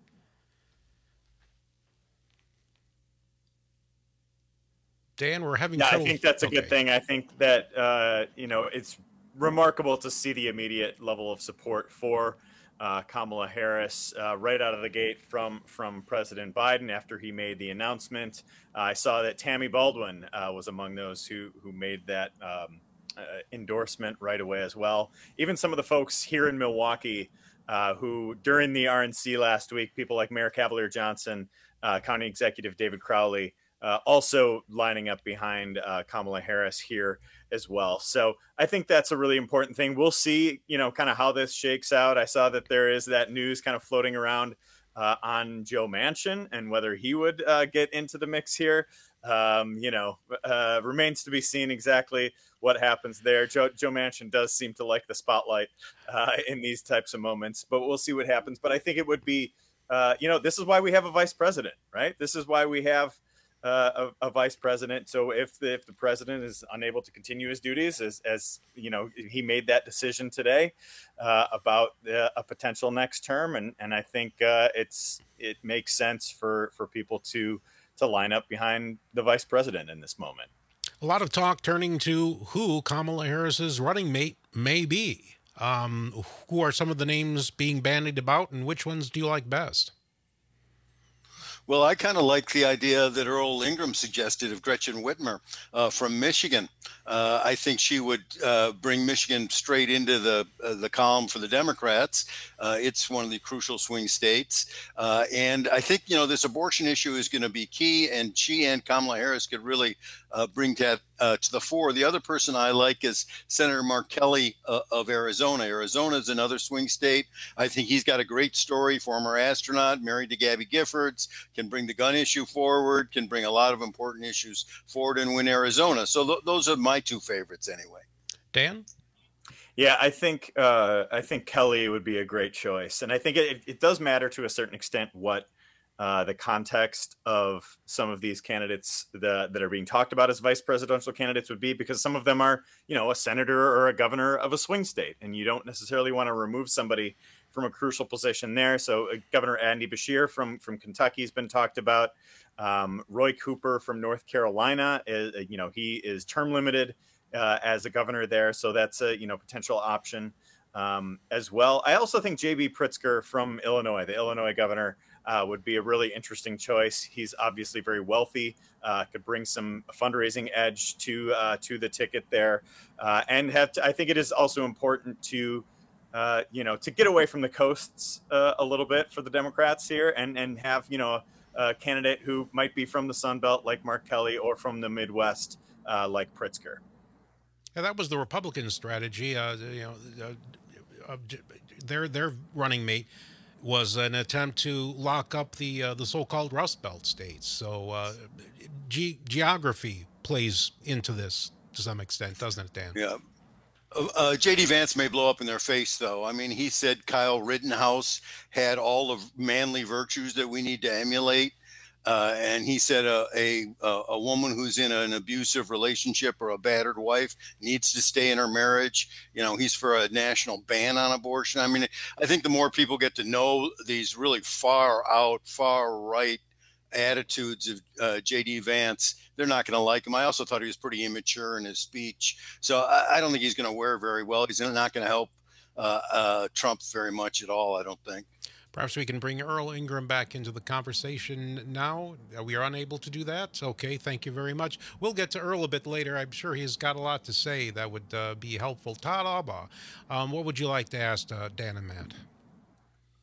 Dan, we're having yeah, trouble. I think that's a okay. good thing. I think that, uh, you know, it's remarkable to see the immediate level of support for uh, Kamala Harris uh, right out of the gate from from President Biden after he made the announcement. Uh, I saw that Tammy Baldwin uh, was among those who who made that um, uh, endorsement right away as well. Even some of the folks here in Milwaukee uh, who during the R N C last week, people like Mayor Cavalier Johnson, uh, County Executive David Crowley, Uh, also lining up behind uh, Kamala Harris here as well. So I think that's a really important thing. We'll see, you know, kind of how this shakes out. I saw that there is that news kind of floating around uh, on Joe Manchin and whether he would uh, get into the mix here. Um, you know, uh, remains to be seen exactly what happens there. Joe, Joe Manchin does seem to like the spotlight uh, in these types of moments, but we'll see what happens. But I think it would be, uh, you know, this is why we have a vice president, right? This is why we have Uh, a, a vice president. So if the, if the president is unable to continue his duties, as, as you know, he made that decision today uh, about uh, a potential next term, and and I think uh, it's it makes sense for for people to to line up behind the vice president in this moment. A lot of talk turning to who Kamala Harris's running mate may be. Um, who are some of the names being bandied about, and which ones do you like best? Well, I kind of like the idea that Earl Ingram suggested of Gretchen Whitmer uh, from Michigan. Uh, I think she would uh, bring Michigan straight into the uh, the column for the Democrats. Uh, it's one of the crucial swing states. Uh, and I think, you know, this abortion issue is going to be key, and she and Kamala Harris could really uh, bring that uh, to the fore. The other person I like is Senator Mark Kelly uh, of Arizona. Arizona is another swing state. I think he's got a great story, former astronaut, married to Gabby Giffords, can bring the gun issue forward, can bring a lot of important issues forward and win Arizona. So th- those are my two favorites anyway. Dan? Yeah, I think uh, I think Kelly would be a great choice. And I think it, it does matter to a certain extent what uh, the context of some of these candidates that, that are being talked about as vice presidential candidates would be, because some of them are, you know, a senator or a governor of a swing state, and you don't necessarily want to remove somebody from a crucial position there. So uh, Governor Andy Beshear from, from Kentucky has been talked about. Um, Roy Cooper from North Carolina, is, you know, he is term limited uh, as a governor there. So that's a, you know, potential option um, as well. I also think J B Pritzker from Illinois, the Illinois governor, uh, would be a really interesting choice. He's obviously very wealthy, uh, could bring some fundraising edge to uh, to the ticket there. Uh, and have to, I think it is also important to Uh, you know, to get away from the coasts uh, a little bit for the Democrats here, and and have, you know, a, a candidate who might be from the Sun Belt like Mark Kelly, or from the Midwest uh, like Pritzker. Yeah, that was the Republican strategy. Uh, you know, uh, uh, their their running mate was an attempt to lock up the uh, the so-called Rust Belt states. So uh, ge- geography plays into this to some extent, doesn't it, Dan? Yeah. Uh, J D Vance may blow up in their face, though. I mean, he said Kyle Rittenhouse had all of manly virtues that we need to emulate. Uh, and he said uh, a, a a woman who's in an abusive relationship or a battered wife needs to stay in her marriage. You know, he's for a national ban on abortion. I mean, I think the more people get to know these really far out, far right attitudes of uh, J D Vance, they're not going to like him. I also thought he was pretty immature in his speech. So I, I don't think he's going to wear very well. He's not going to help uh, uh, Trump very much at all, I don't think. Perhaps we can bring Earl Ingram back into the conversation now. We are unable to do that. Okay, thank you very much. We'll get to Earl a bit later. I'm sure he's got a lot to say that would uh, be helpful. Todd Albaugh, um, what would you like to ask uh, Dan and Matt?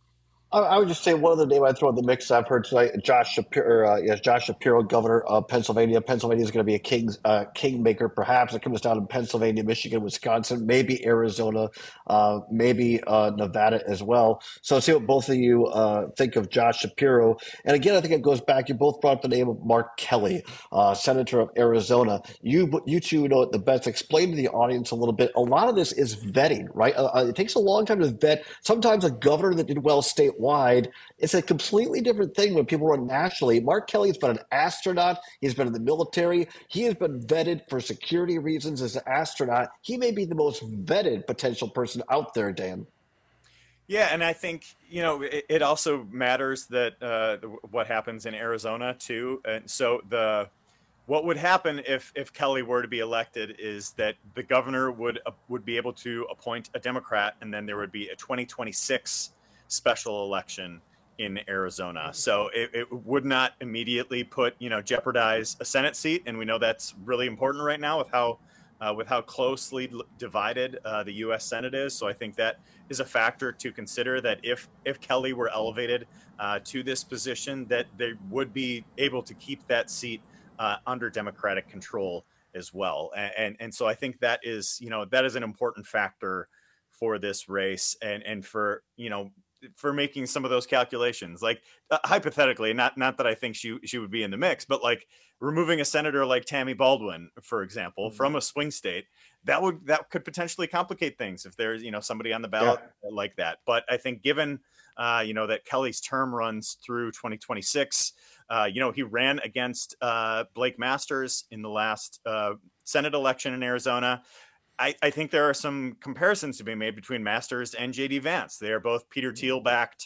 I, I would just say one other name I throw in the mix I've heard tonight, Josh Shapiro, uh, yes, Josh Shapiro, governor of Pennsylvania. Pennsylvania is going to be a king, uh, kingmaker, perhaps. It comes down to Pennsylvania, Michigan, Wisconsin, maybe Arizona, uh, maybe uh, Nevada as well. So let's see what both of you uh, think of Josh Shapiro. And again, I think it goes back. You both brought up the name of Mark Kelly, uh, senator of Arizona. You you two know it the best. Explain to the audience a little bit. A lot of this is vetting, right? Uh, it takes a long time to vet. Sometimes a governor that did well statewide, it's a completely different thing when people run nationally. Mark Kelly has been an astronaut. He's been in the military. He has been vetted for security reasons as an astronaut. He may be the most vetted potential person out there, Dan. Yeah, and I think, you know, it, it also matters that uh, what happens in Arizona, too. And so the what would happen if, if Kelly were to be elected is that the governor would uh, would be able to appoint a Democrat, and then there would be a twenty twenty-six special election in Arizona. So it, it would not immediately put, you know, jeopardize a Senate seat. And we know that's really important right now with how uh, with how closely divided uh, the U S Senate is. So I think that is a factor to consider, that if if Kelly were elevated uh, to this position, that they would be able to keep that seat uh, under Democratic control as well. And, and and so I think that is, you know, that is an important factor for this race, and and for, you know, for making some of those calculations. Like uh, hypothetically, not not that I think she she would be in the mix, but like removing a senator like Tammy Baldwin, for example, mm-hmm. from a swing state, that would that could potentially complicate things if there's, you know, somebody on the ballot yeah. like that. But I think given uh, you know, that Kelly's term runs through twenty twenty-six, uh, you know, he ran against uh, Blake Masters in the last uh, Senate election in Arizona. I, I think there are some comparisons to be made between Masters and J D Vance. They are both Peter Thiel-backed,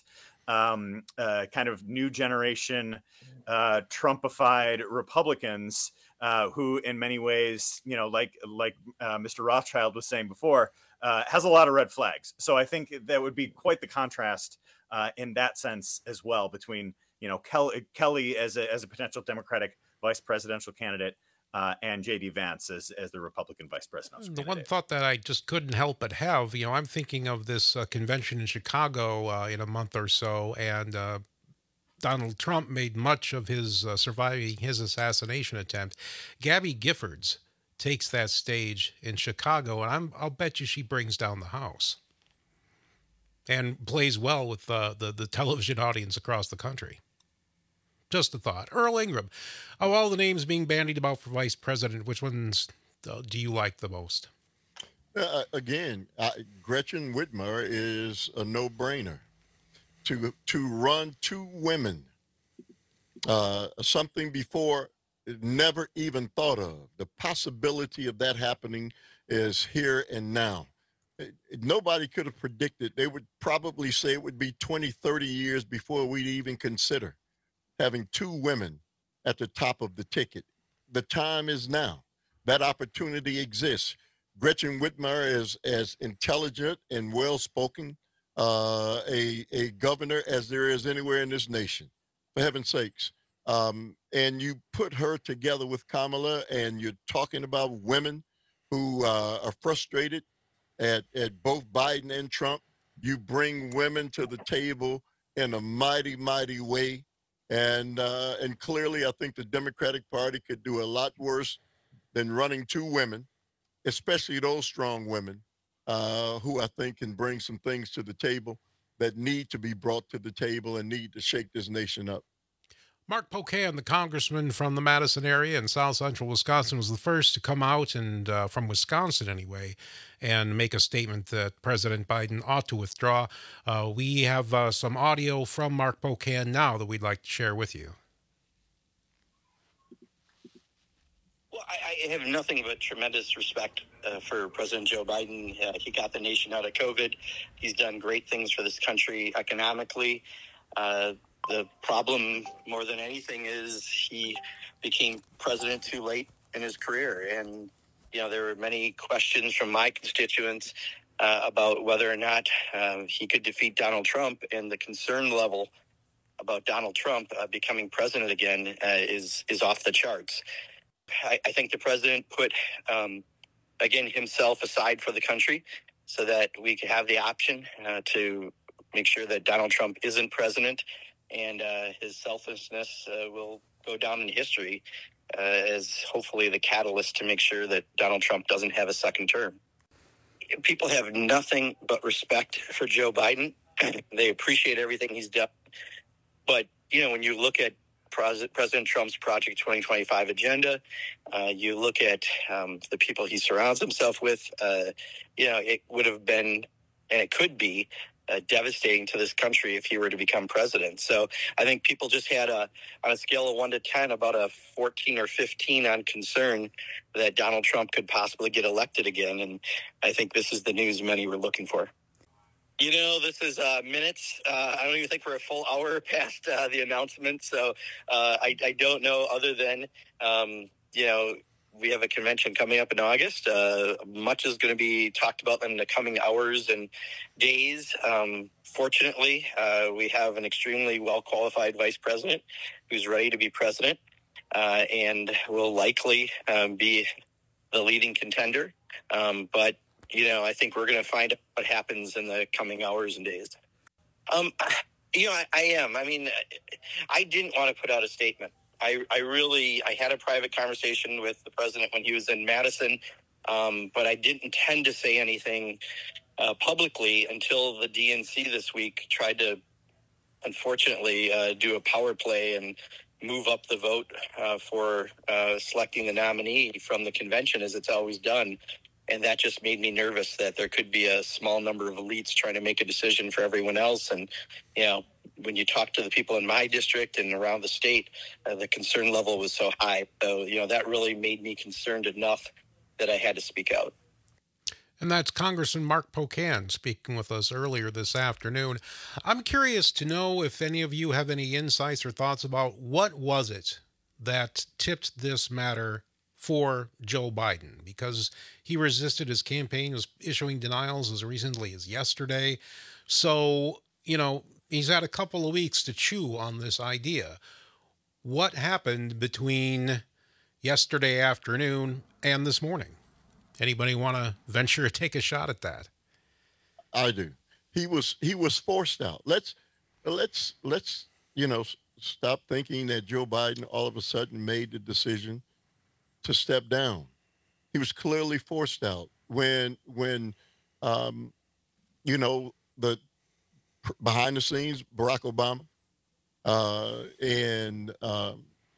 um, uh, kind of new generation, uh, Trumpified Republicans uh, who, in many ways, you know, like like uh, Mister Rothschild was saying before, uh, has a lot of red flags. So I think that would be quite the contrast uh, in that sense as well between, you know, Kelly, Kelly as a as a potential Democratic vice presidential candidate. Uh, and J D Vance as, as the Republican vice presidential The candidate. one thought that I just couldn't help but have, you know, I'm thinking of this uh, convention in Chicago uh, in a month or so, and uh, Donald Trump made much of his uh, surviving his assassination attempt. Gabby Giffords takes that stage in Chicago, and I'm, I'll bet you she brings down the House and plays well with uh, the, the television audience across the country. Just a thought. Earl Ingram, of all the names being bandied about for vice president, which ones uh, do you like the most? Uh, again, uh, Gretchen Whitmer is a no-brainer. To to run two women, uh, something before never even thought of. The possibility of that happening is here and now. It, it, nobody could have predicted. They would probably say it would be twenty, thirty years before we'd even consider having two women at the top of the ticket. The time is now. That opportunity exists. Gretchen Whitmer is as intelligent and well-spoken uh, a, a governor as there is anywhere in this nation, for heaven's sakes. Um, and you put her together with Kamala, and you're talking about women who uh, are frustrated at, at both Biden and Trump. You bring women to the table in a mighty, mighty way. And uh, and clearly, I think the Democratic Party could do a lot worse than running two women, especially those strong women uh, who I think can bring some things to the table that need to be brought to the table and need to shake this nation up. Mark Pocan, the congressman from the Madison area in south central Wisconsin, was the first to come out, and uh, from Wisconsin anyway, and make a statement that President Biden ought to withdraw. Uh, we have uh, some audio from Mark Pocan now that we'd like to share with you. Well, I, I have nothing but tremendous respect uh, for President Joe Biden. Uh, he got the nation out of COVID. He's done great things for this country economically. Uh, The problem, more than anything, is he became president too late in his career. And, you know, there were many questions from my constituents uh, about whether or not uh, he could defeat Donald Trump. And the concern level about Donald Trump uh, becoming president again uh, is, is off the charts. I, I think the president put, um, again, himself aside for the country so that we could have the option uh, to make sure that Donald Trump isn't president, and uh, his selfishness uh, will go down in history uh, as hopefully the catalyst to make sure that Donald Trump doesn't have a second term. People have nothing but respect for Joe Biden. They appreciate everything he's done. But, you know, when you look at Pres- President Trump's Project twenty twenty-five agenda, uh, you look at um, the people he surrounds himself with, uh, you know, it would have been, and it could be, uh, devastating to this country if he were to become president. So I think people just had a, on a scale of one to ten, about a fourteen or fifteen on concern that Donald Trump could possibly get elected again. And I think this is the news many were looking for. You know, this is uh, minutes. Uh, I don't even think we're a full hour past uh, the announcement. So uh, I, I don't know other than, um, you know, we have a convention coming up in August. Uh, much is going to be talked about in the coming hours and days. Um, fortunately, uh, we have an extremely well-qualified vice president who's ready to be president uh, and will likely um, be the leading contender. Um, but You know, I think we're going to find out what happens in the coming hours and days. Um, you know, I, I am. I mean, I didn't want to put out a statement. I, I really, I had a private conversation with the president when he was in Madison, um, but I didn't intend to say anything uh, publicly until the D N C this week tried to, unfortunately, uh, do a power play and move up the vote uh, for uh, selecting the nominee from the convention, as it's always done. And that just made me nervous that there could be a small number of elites trying to make a decision for everyone else. And, you know, when you talk to the people in my district and around the state, uh, the concern level was so high. So, you know, that really made me concerned enough that I had to speak out. And that's Congressman Mark Pocan speaking with us earlier this afternoon. I'm curious to know if any of you have any insights or thoughts about what was it that tipped this matter for Joe Biden, because he resisted his campaign, was issuing denials as recently as yesterday. So, you know, he's had a couple of weeks to chew on this idea. What happened between yesterday afternoon and this morning? Anybody want to venture to take a shot at that? I do. He was he was forced out. Let's let's let's you know stop thinking that Joe Biden all of a sudden made the decision to step down. He was clearly forced out when, when, um, you know, the behind the scenes, Barack Obama, uh, and, um,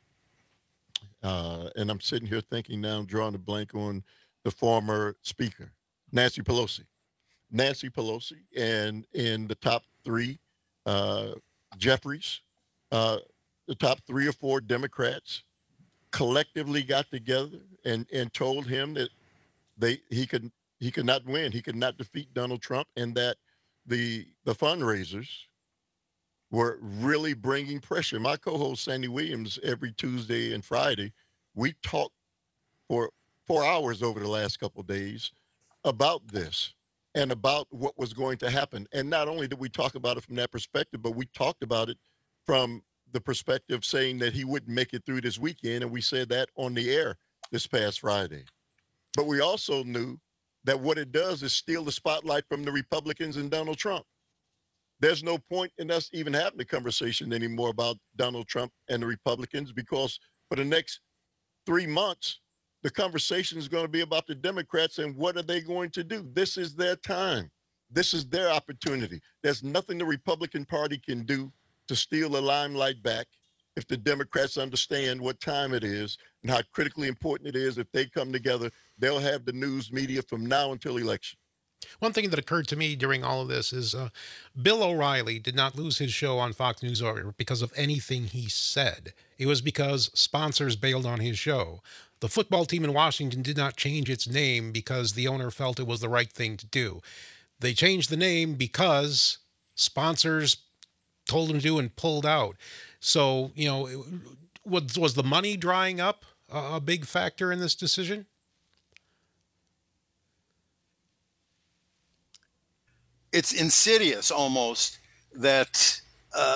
uh, and I'm sitting here thinking now, I'm drawing a blank on the former speaker, Nancy Pelosi, Nancy Pelosi, and in the top three, uh, Jeffries, uh, the top three or four Democrats, collectively got together and, and told him that they he could he could not win, he could not defeat Donald Trump, and that the the fundraisers were really bringing pressure. My co-host Sandy Williams, every Tuesday and Friday, we talked for four hours over the last couple of days about this and about what was going to happen. And not only did we talk about it from that perspective, but we talked about it from the perspective saying that he wouldn't make it through this weekend. And we said that on the air this past Friday. But we also knew that what it does is steal the spotlight from the Republicans and Donald Trump. There's no point in us even having a conversation anymore about Donald Trump and the Republicans, because for the next three months, the conversation is going to be about the Democrats and what are they going to do? This is their time. This is their opportunity. There's nothing the Republican Party can do to steal the limelight back if the Democrats understand what time it is and how critically important it is. If they come together, they'll have the news media from now until election. One thing that occurred to me during all of this is uh, Bill O'Reilly did not lose his show on Fox News because of anything he said. It was because sponsors bailed on his show. The football team in Washington did not change its name because the owner felt it was the right thing to do. They changed the name because sponsors told him to and pulled out. So, you know, was, was the money drying up a, a big factor in this decision? It's insidious almost that uh,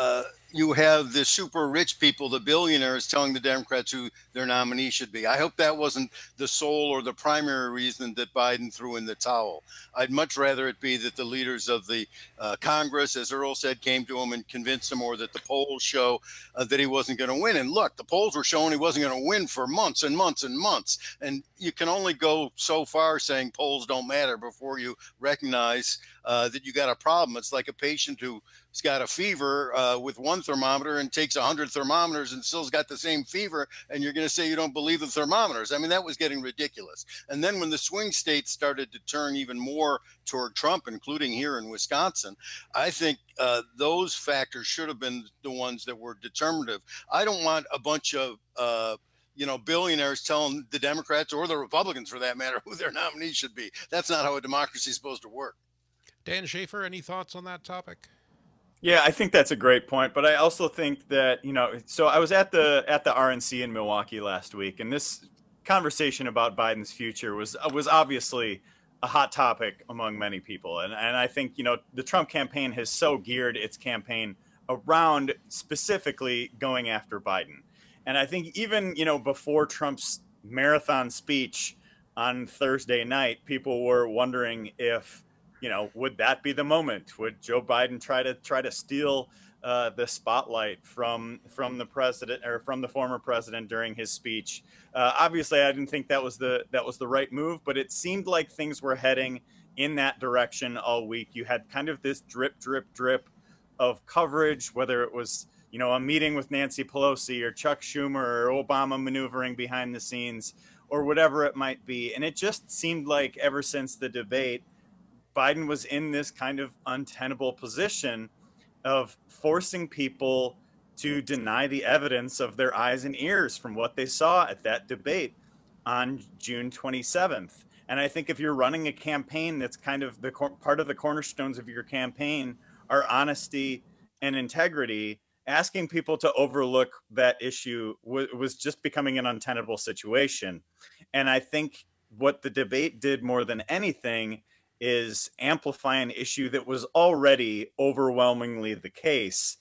you have the super rich people, the billionaires, telling the Democrats who their nominee should be. I hope that wasn't the sole or the primary reason that Biden threw in the towel. I'd much rather it be that the leaders of the uh, Congress, as Earl said, came to him and convinced him, or that the polls show uh, that he wasn't going to win. And look, the polls were showing he wasn't going to win for months and months and months. And you can only go so far saying polls don't matter before you recognize uh, that you got a problem. It's like a patient who's got a fever uh, with one thermometer and takes one hundred thermometers and still's got the same fever, and you're going to say you don't believe the thermometers. I mean, that was getting ridiculous. And then when the swing states started to turn even more toward Trump, including here in Wisconsin, I think uh, those factors should have been the ones that were determinative. I don't want a bunch of uh, you know, billionaires telling the Democrats, or the Republicans for that matter, who their nominee should be. That's not how a democracy is supposed to work. Dan Schaefer, any thoughts on that topic? Yeah, I think that's a great point, but I also think that, you know, so I was at the at the R N C in Milwaukee last week, and this conversation about Biden's future was was obviously a hot topic among many people. And and I think, you know, the Trump campaign has so geared its campaign around specifically going after Biden. And I think even, you know, before Trump's marathon speech on Thursday night, people were wondering if, you know, would that be the moment? Would Joe Biden try to try to steal uh, the spotlight from from the president or from the former president during his speech? Uh, obviously, I didn't think that was the that was the right move, but it seemed like things were heading in that direction all week. You had kind of this drip, drip, drip of coverage, whether it was, you know, a meeting with Nancy Pelosi or Chuck Schumer or Obama maneuvering behind the scenes or whatever it might be. And it just seemed like ever since the debate, Biden was in this kind of untenable position of forcing people to deny the evidence of their eyes and ears from what they saw at that debate on June twenty-seventh. And I think if you're running a campaign that's kind of the cor- part of the cornerstones of your campaign are honesty and integrity, asking people to overlook that issue w- was just becoming an untenable situation. And I think what the debate did more than anything is amplify an issue that was already overwhelmingly the case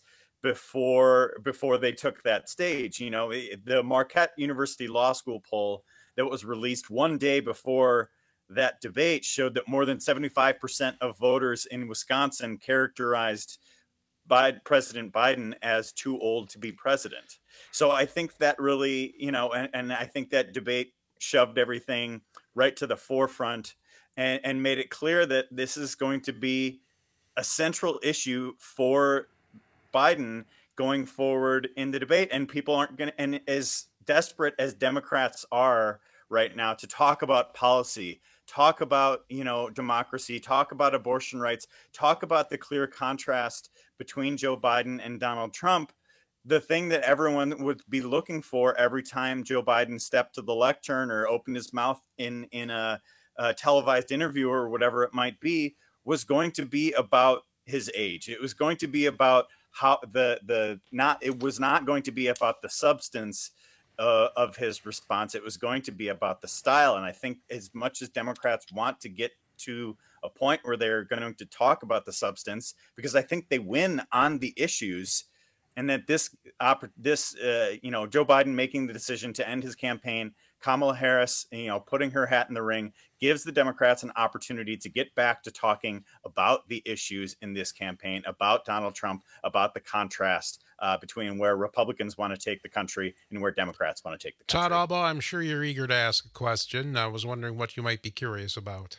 before before they took that stage. You know, the Marquette University Law School poll that was released one day before that debate showed that more than seventy-five percent of voters in Wisconsin characterized by President Biden as too old to be president. So I think that really, you know, and, and I think that debate shoved everything right to the forefront and, and made it clear that this is going to be a central issue for Biden going forward in the debate. And people aren't going to, and as desperate as Democrats are right now to talk about policy, talk about, you know, democracy, talk about abortion rights, talk about the clear contrast between Joe Biden and Donald Trump, the thing that everyone would be looking for every time Joe Biden stepped to the lectern or opened his mouth in, in a, a televised interview or whatever it might be was going to be about his age. It was going to be about how the, the not, it was not going to be about the substance Uh, of his response. It was going to be about the style. And I think as much as Democrats want to get to a point where they're going to talk about the substance, because I think they win on the issues, and that this, this uh, you know, Joe Biden making the decision to end his campaign, Kamala Harris, you know, putting her hat in the ring, gives the Democrats an opportunity to get back to talking about the issues in this campaign, about Donald Trump, about the contrast uh, between where Republicans want to take the country and where Democrats want to take the country. Todd Albaugh, I'm sure you're eager to ask a question. I was wondering what you might be curious about.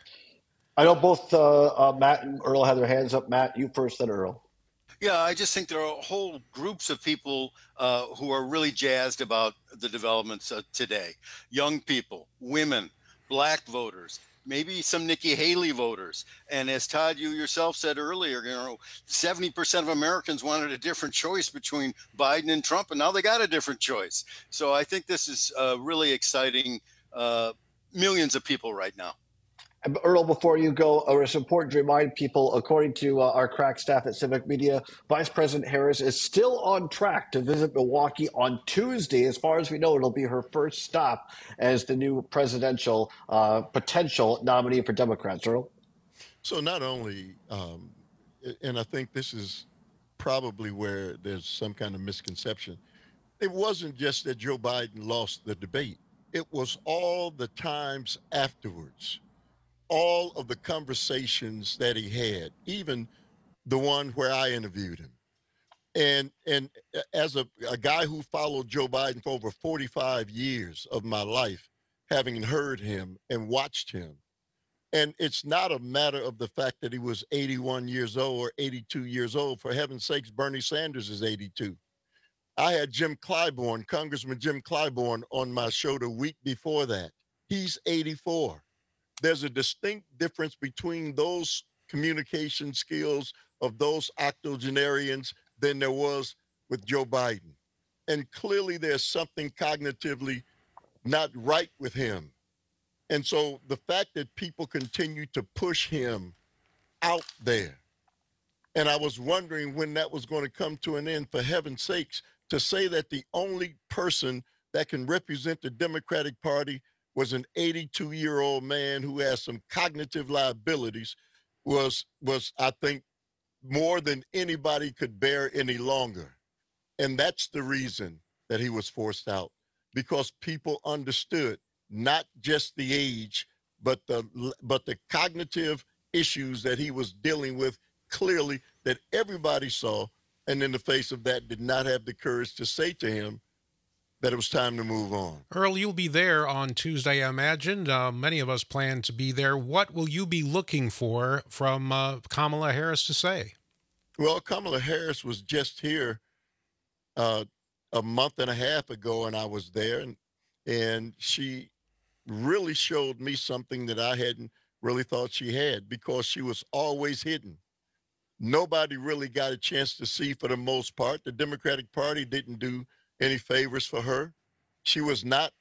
I know both uh, uh, Matt and Earl had their hands up. Matt, you first, then Earl. Yeah, I just think there are whole groups of people uh, who are really jazzed about the developments uh, today. Young people, women, black voters, maybe some Nikki Haley voters. And as Todd, you yourself said earlier, you know, seventy percent of Americans wanted a different choice between Biden and Trump, and now they got a different choice. So I think this is uh, really exciting. Uh, millions of people right now. Earl, before you go, it's important to remind people, according to uh, our crack staff at Civic Media, Vice President Harris is still on track to visit Milwaukee on Tuesday. As far as we know, it'll be her first stop as the new presidential uh, potential nominee for Democrats. Earl? So not only, um, and I think this is probably where there's some kind of misconception. It wasn't just that Joe Biden lost the debate. It was all the times afterwards, all of the conversations that he had, even the one where I interviewed him. And and as a, a guy who followed Joe Biden for over forty-five years of my life, having heard him and watched him, and it's not a matter of the fact that he was eighty-one years old or eighty-two years old. For heaven's sakes, Bernie Sanders is eighty-two. I had Jim Clyburn, Congressman Jim Clyburn, on my show the week before that. He's eighty-four. There's a distinct difference between those communication skills of those octogenarians than there was with Joe Biden. And clearly there's something cognitively not right with him. And so the fact that people continue to push him out there, and I was wondering when that was going to come to an end, for heaven's sakes, to say that the only person that can represent the Democratic Party was an eighty-two-year-old man who has some cognitive liabilities was, was I think, more than anybody could bear any longer. And that's the reason that he was forced out, because people understood not just the age, but the but the cognitive issues that he was dealing with clearly, that everybody saw, and in the face of that did not have the courage to say to him that it was time to move on. Earl, you'll be there on Tuesday, I imagine. Uh, many of us plan to be there. What will you be looking for from uh, Kamala Harris to say? Well, Kamala Harris was just here uh, a month and a half ago, and I was there, and and she really showed me something that I hadn't really thought she had, because she was always hidden. Nobody really got a chance to see for the most part. The Democratic Party didn't do any favors for her. She was not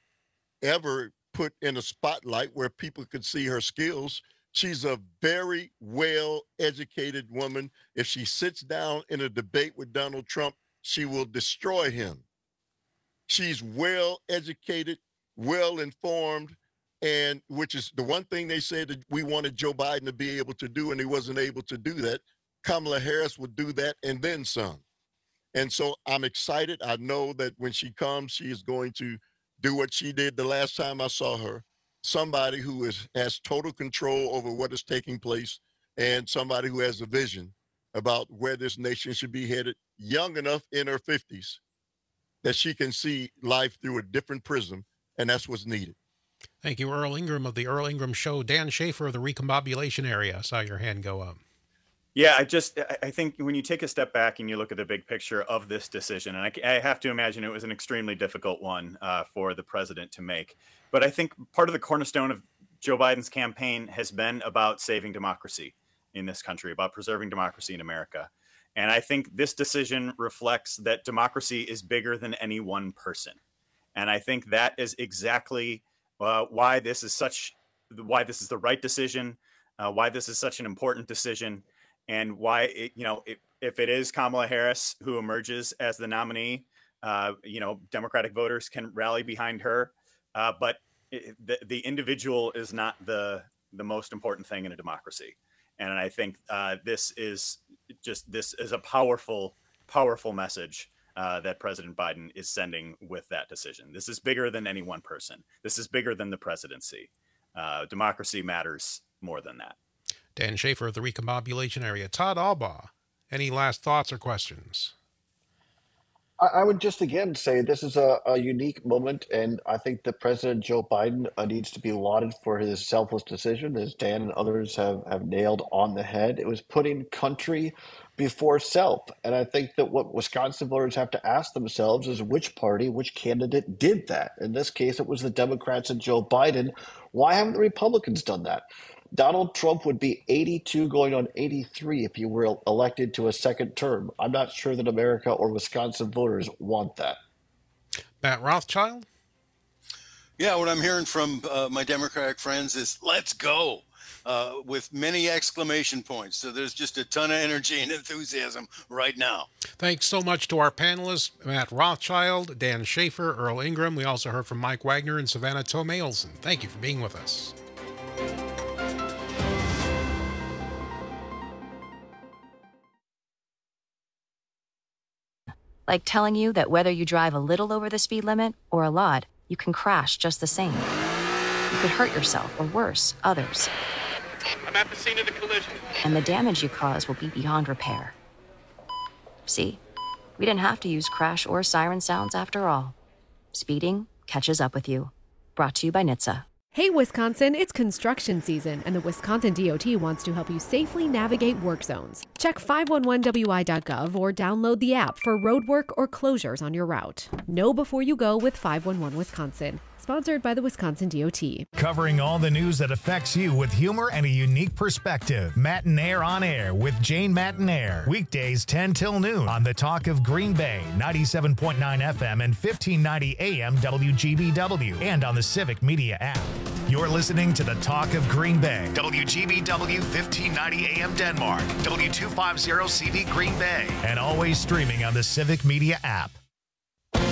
ever put in a spotlight where people could see her skills. She's a very well-educated woman. If she sits down in a debate with Donald Trump, she will destroy him. She's well-educated, well-informed, and which is the one thing they said that we wanted Joe Biden to be able to do, and he wasn't able to do that. Kamala Harris would do that and then some. And so I'm excited. I know that when she comes, she is going to do what she did the last time I saw her. Somebody who is, has total control over what is taking place, and somebody who has a vision about where this nation should be headed, young enough in her fifties that she can see life through a different prism, and that's what's needed. Thank you, Earl Ingram of the Earl Ingram Show. Dan Schaefer of the Recombobulation Area. I saw your hand go up. Yeah, I just I think when you take a step back and you look at the big picture of this decision, and I, I have to imagine it was an extremely difficult one uh, for the president to make. But I think part of the cornerstone of Joe Biden's campaign has been about saving democracy in this country, about preserving democracy in America. And I think this decision reflects that democracy is bigger than any one person. And I think that is exactly uh, why this is such why this is the right decision, uh, why this is such an important decision. And why, it, you know, if, if it is Kamala Harris who emerges as the nominee, uh, you know, Democratic voters can rally behind her. Uh, but it, the, the individual is not the the most important thing in a democracy. And I think uh, this is just this is a powerful, powerful message uh, that President Biden is sending with that decision. This is bigger than any one person. This is bigger than the presidency. Uh, democracy matters more than that. Dan Schaefer of the Recombobulation Area. Todd Albaugh, any last thoughts or questions? I, I would just again say this is a, a unique moment, and I think that President Joe Biden uh, needs to be lauded for his selfless decision, as Dan and others have, have nailed on the head. It was putting country before self. And I think that what Wisconsin voters have to ask themselves is which party, which candidate did that? In this case, it was the Democrats and Joe Biden. Why haven't the Republicans done that? Donald Trump would be eighty-two going on eighty-three if he were elected to a second term. I'm not sure that America or Wisconsin voters want that. Matt Rothschild? Yeah, what I'm hearing from uh, my Democratic friends is let's go, uh, with many exclamation points. So there's just a ton of energy and enthusiasm right now. Thanks so much to our panelists, Matt Rothschild, Dan Schaefer, Earl Ingram. We also heard from Mike Wagner and Savannah Tomei Olson. Thank you for being with us. like telling you that whether you drive a little over the speed limit or a lot, you can crash just the same. You could hurt yourself, or worse, others. I'm at the scene of the collision. And the damage you cause will be beyond repair. See? We didn't have to use crash or siren sounds after all. Speeding catches up with you. Brought to you by N H T S A. Hey, Wisconsin, it's construction season, and the Wisconsin D O T wants to help you safely navigate work zones. Check five one one W I dot gov or download the app for road work or closures on your route. Know before you go with five one one Wisconsin. Sponsored by the Wisconsin D O T. Covering all the news that affects you with humor and a unique perspective. Matinaire on Air with Jane Matinaire. Weekdays ten till noon on the Talk of Green Bay, ninety-seven point nine F M and fifteen ninety A M W G B W, and on the Civic Media app. You're listening to the Talk of Green Bay, W G B W fifteen ninety A M Denmark, W two fifty C V Green Bay, and always streaming on the Civic Media app.